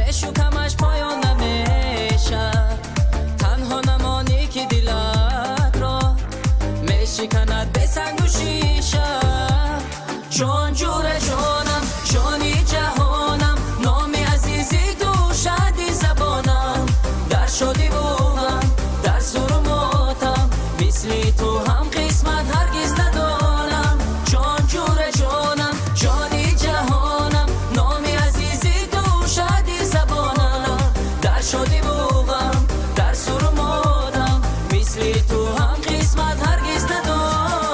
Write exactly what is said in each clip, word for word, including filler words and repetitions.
مشوکمش پایان نمیشه، تنها نمانی که دلت را میشکند به سنگ و شیشه. جان جور جانم، جانی جهانم، نامی عزیزی تو شادی زبانم، در شادی بودم در سر و ماتم، مثلی تو هم قسمت هرگز ندانم. جان جور جانم، جانی جهانم، نامی عزیزی تو شادی زبانم، در شادی بودم در سر و ماتم، مثلی تو هم قسمت هرگز ندانم.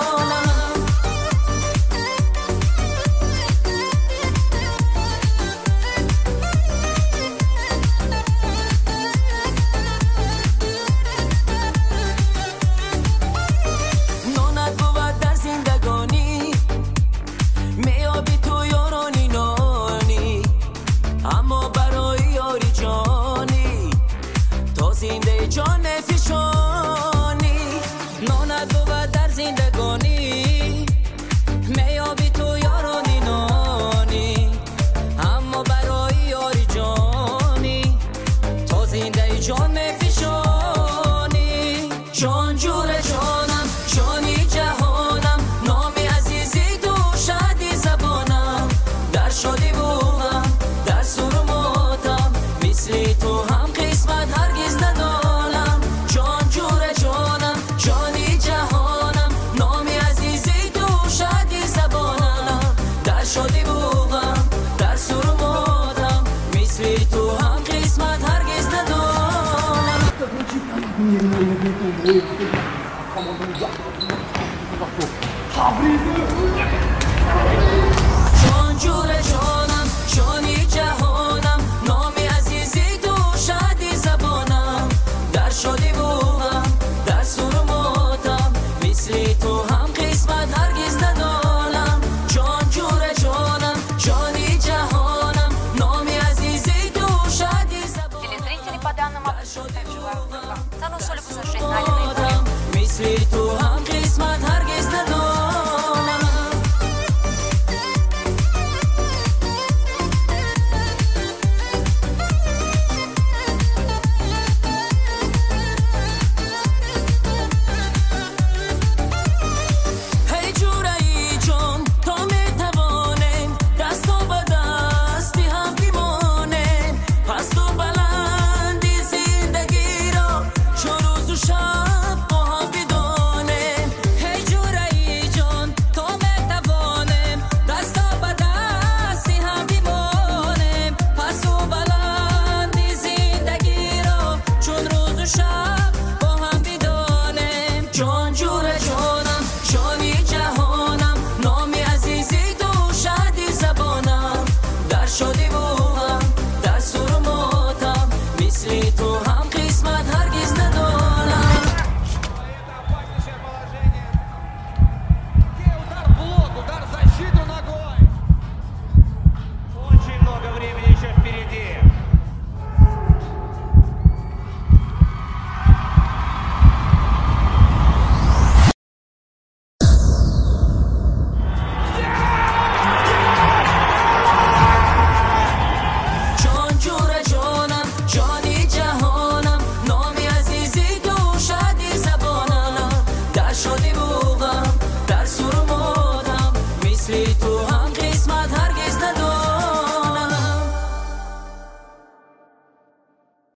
اما برای یاری جانی تو زنده جان فشانی، نانت بود در زندگانی، میابی تو یارانی نانی. اما برای یاری جانی تو زنده جان فشانی. جان جور جانم، جانی جهانم، نامی عزیزی تو شادی زبانم، در شادی بودم در سر و ماتم، مثلی تو هم قسمت هرگز ندانم. جان جور جانم، جانی جهانم، نامی عزیزی تو شادی زبانم، در شادی بودم در سر و ماتم، مثلی تو هم قسمت هرگز ندانم.